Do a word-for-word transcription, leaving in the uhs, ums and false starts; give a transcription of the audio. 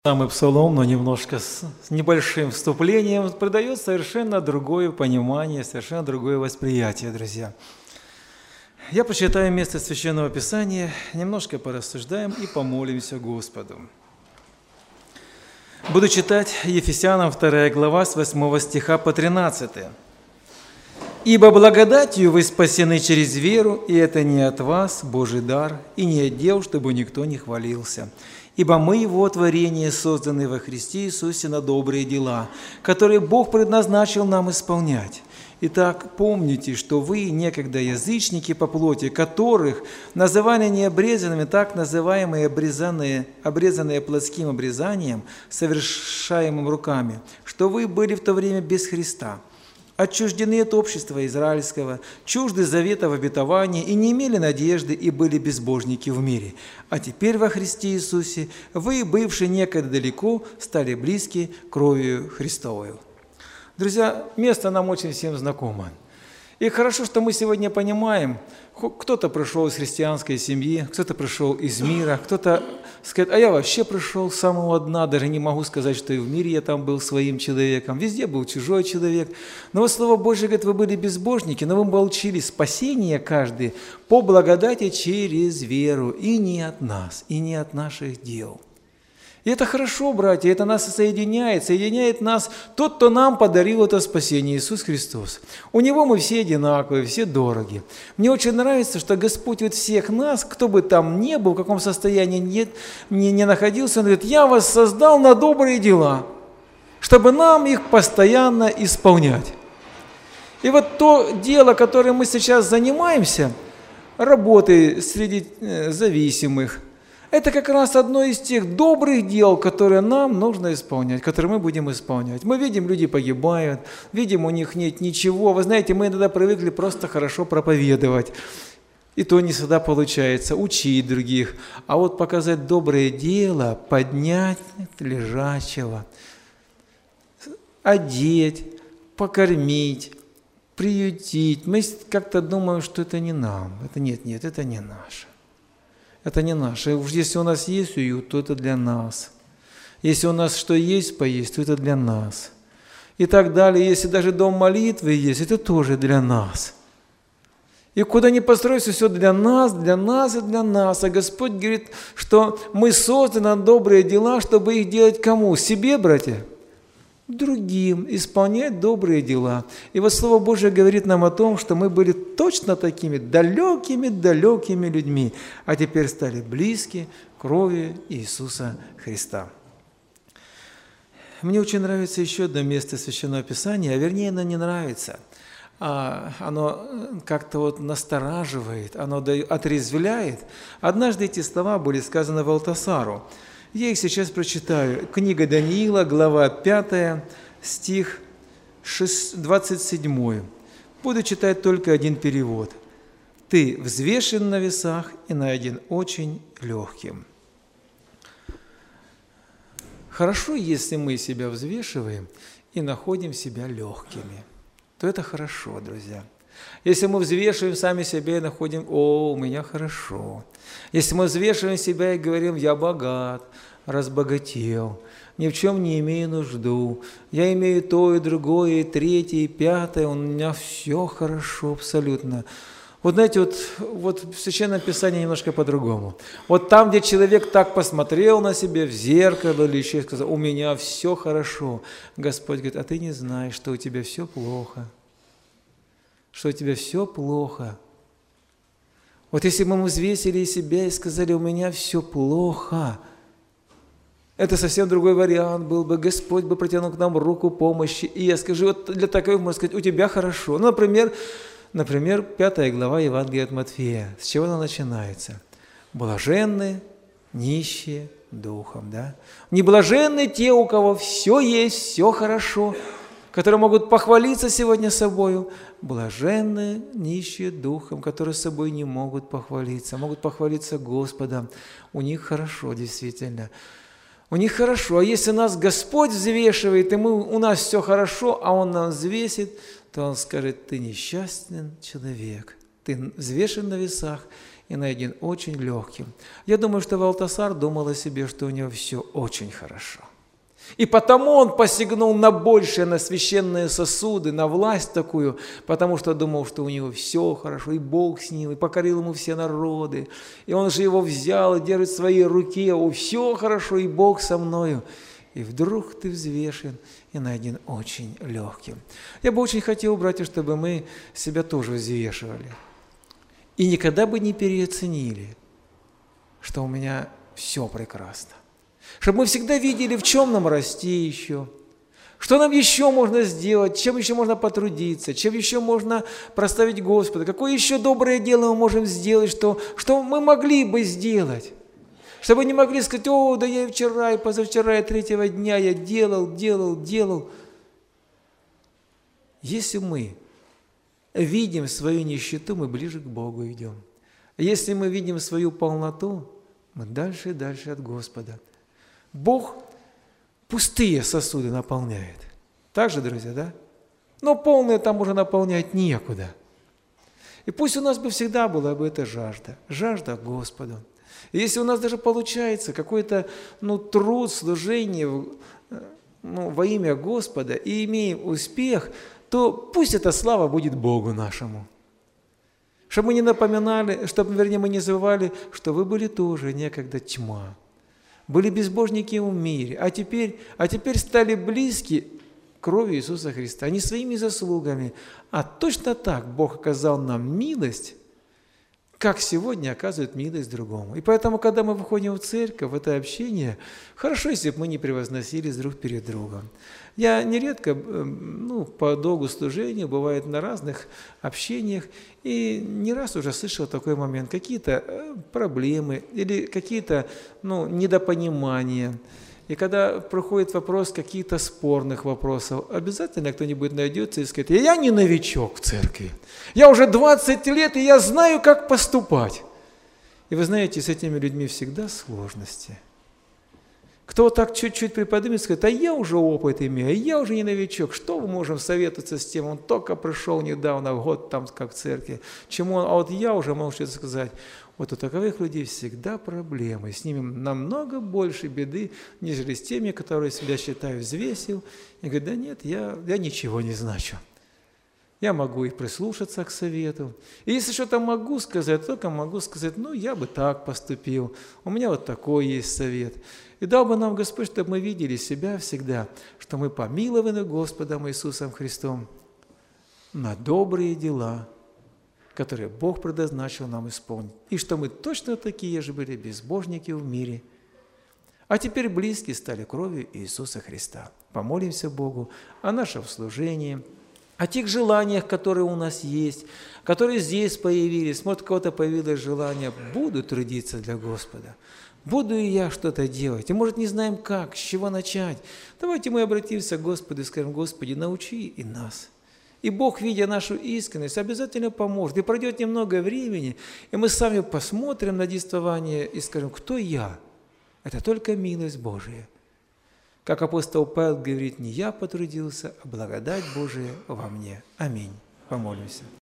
Самый псалом, но немножко с небольшим вступлением, придает совершенно другое понимание, совершенно другое восприятие, друзья. Я почитаю место Священного Писания, немножко порассуждаем и помолимся Господу. Буду читать Ефесянам вторая глава с восьмого стиха по тринадцатый. «Ибо благодатью вы спасены через веру, и это не от вас, Божий дар, и не от дел, чтобы никто не хвалился. Ибо мы Его творение, созданы во Христе Иисусе на добрые дела, которые Бог предназначил нам исполнять. Итак, помните, что вы, некогда язычники по плоти, которых называли необрезанными, так называемые обрезанные, обрезанные плотским обрезанием, совершаемым руками, что вы были в то время без Христа, отчуждены от общества израильского, чужды завета в обетовании и не имели надежды и были безбожники в мире. А теперь во Христе Иисусе вы, бывшие некогда далеко, стали близки кровью Христовою». Друзья, место нам очень всем знакомо. И хорошо, что мы сегодня понимаем, кто-то пришел из христианской семьи, кто-то пришел из мира, кто-то скажет, а я вообще пришел с самого дна, даже не могу сказать, что и в мире я там был своим человеком, везде был чужой человек. Но вот Слово Божье говорит, вы были безбожники, но вы получили спасение каждый по благодати через веру, и не от нас, и не от наших дел. И это хорошо, братья, это нас соединяет, соединяет нас тот, кто нам подарил это спасение, Иисус Христос. У Него мы все одинаковые, все дороги. Мне очень нравится, что Господь вот всех нас, кто бы там ни был, в каком состоянии не, не, не находился, Он говорит, я вас создал на добрые дела, чтобы нам их постоянно исполнять. И вот то дело, которым мы сейчас занимаемся, работой среди зависимых, это как раз одно из тех добрых дел, которые нам нужно исполнять, которые мы будем исполнять. Мы видим, люди погибают, видим, у них нет ничего. Вы знаете, мы иногда привыкли просто хорошо проповедовать. И то не всегда получается, учить других. А вот показать доброе дело, поднять лежачего, одеть, покормить, приютить. Мы как-то думаем, что это не нам. Это нет, нет, это не наше. Это не наше. Уж если у нас есть уют, то это для нас. Если у нас что есть поесть, то это для нас. И так далее. Если даже дом молитвы есть, это тоже для нас. И куда ни построится, все для нас, для нас и для нас. А Господь говорит, что мы созданы на добрые дела, чтобы их делать кому? Себе, братья? Другим, исполнять добрые дела. И вот Слово Божие говорит нам о том, что мы были точно такими далекими-далекими людьми, а теперь стали близки крови Иисуса Христа. Мне очень нравится еще одно место Священного Писания, а вернее, оно не нравится. А оно как-то вот настораживает, оно отрезвляет. Однажды эти слова были сказаны Валтасару. Я их сейчас прочитаю. Книга Даниила, глава пятая, стих двадцать семь. Буду читать только один перевод. «Ты взвешен на весах и найден очень легким». Хорошо, если мы себя взвешиваем и находим себя легкими, то это хорошо, друзья. Если мы взвешиваем сами себя и находим, о, у меня хорошо. Если мы взвешиваем себя и говорим, я богат, разбогател, ни в чем не имею нужду, я имею то и другое, и третье, и пятое, у меня все хорошо абсолютно. Вот знаете, вот, вот в Священном Писании немножко по-другому. Вот там, где человек так посмотрел на себя в зеркало или еще и сказал, у меня все хорошо, Господь говорит, а ты не знаешь, что у тебя все плохо. Что у тебя все плохо. Вот если бы мы взвесили себя и сказали, у меня все плохо, это совсем другой вариант был бы. Господь бы протянул к нам руку помощи. И я скажу, вот для такого можно сказать, у тебя хорошо. Ну, например, например, пятая глава Евангелия от Матфея. С чего она начинается? Блаженны нищие духом. Да? Не блаженны те, у кого все есть, все хорошо, которые могут похвалиться сегодня собою, блаженны нищие духом, которые собой не могут похвалиться, могут похвалиться Господом. У них хорошо, действительно. У них хорошо. А если нас Господь взвешивает, и мы, у нас все хорошо, а Он нас взвесит, то Он скажет, ты несчастный человек, ты взвешен на весах и найден очень легким. Я думаю, что Валтасар думал о себе, что у него все очень хорошо. И потому он посягнул на большее, на священные сосуды, на власть такую, потому что думал, что у него все хорошо, и Бог с ним, и покорил ему все народы. И он же его взял и держит в своей руке, о, все хорошо, и Бог со мною. И вдруг ты взвешен и найден очень легким. Я бы очень хотел, братья, чтобы мы себя тоже взвешивали. И никогда бы не переоценили, что у меня все прекрасно. Чтобы мы всегда видели, в чем нам расти еще, что нам еще можно сделать, чем еще можно потрудиться, чем еще можно прославить Господа, какое еще доброе дело мы можем сделать, что, что мы могли бы сделать. Чтобы не могли сказать: о, да я и вчера, и позавчера, и третьего дня я делал, делал, делал. Если мы видим свою нищету, мы ближе к Богу идем. Если мы видим свою полноту, мы дальше и дальше от Господа. Бог пустые сосуды наполняет. Так же, друзья, да? Но полные там уже наполнять некуда. И пусть у нас бы всегда была бы эта жажда, жажда к Господу. И если у нас даже получается какой-то ну, труд, служение ну, во имя Господа и имеем успех, то пусть эта слава будет Богу нашему. Чтобы мы не напоминали, чтобы, вернее, мы не забывали, что вы были тоже некогда тьма. Были безбожники в мире, а теперь, а теперь стали близки кровью Иисуса Христа, не своими заслугами, а точно так Бог оказал нам милость, как сегодня оказывает милость другому. И поэтому, когда мы выходим в церковь, в это общение, хорошо, если бы мы не превозносились друг перед другом. Я нередко, ну, по долгу служения, бывает на разных общениях, и не раз уже слышал такой момент, какие-то проблемы или какие-то ну, недопонимания. И когда проходит вопрос каких-то спорных вопросов, обязательно кто-нибудь найдется и скажет: я не новичок в церкви, я уже двадцать лет, и я знаю, как поступать. И вы знаете, с этими людьми всегда сложности. Кто так чуть-чуть приподнимет, скажет: а я уже опыт имею, а я уже не новичок, что мы можем советоваться с тем, он только пришел недавно, год там как в церкви, чему он, а вот я уже могу что-то сказать. Вот у таковых людей всегда проблемы, с ними намного больше беды, нежели с теми, которые себя считают взвесил, и говорят: да нет, я, я ничего не значу. Я могу и прислушаться к совету. И если что-то могу сказать, только могу сказать: ну, я бы так поступил, у меня вот такой есть совет. И дал бы нам Господь, чтобы мы видели себя всегда, что мы помилованы Господом Иисусом Христом на добрые дела, которые Бог предназначил нам исполнить. И что мы точно такие же были безбожники в мире, а теперь близкие стали кровью Иисуса Христа. Помолимся Богу о нашем служении, о тех желаниях, которые у нас есть, которые здесь появились. Может, у кого-то появилось желание: буду трудиться для Господа, буду и я что-то делать. И, может, не знаем как, с чего начать. Давайте мы обратимся к Господу и скажем: Господи, научи и нас. И Бог, видя нашу искренность, обязательно поможет. И пройдет немного времени, и мы сами посмотрим на действование и скажем: кто я? Это только милость Божия. Как апостол Павел говорит: не я потрудился, а благодать Божия во мне. Аминь. Помолимся.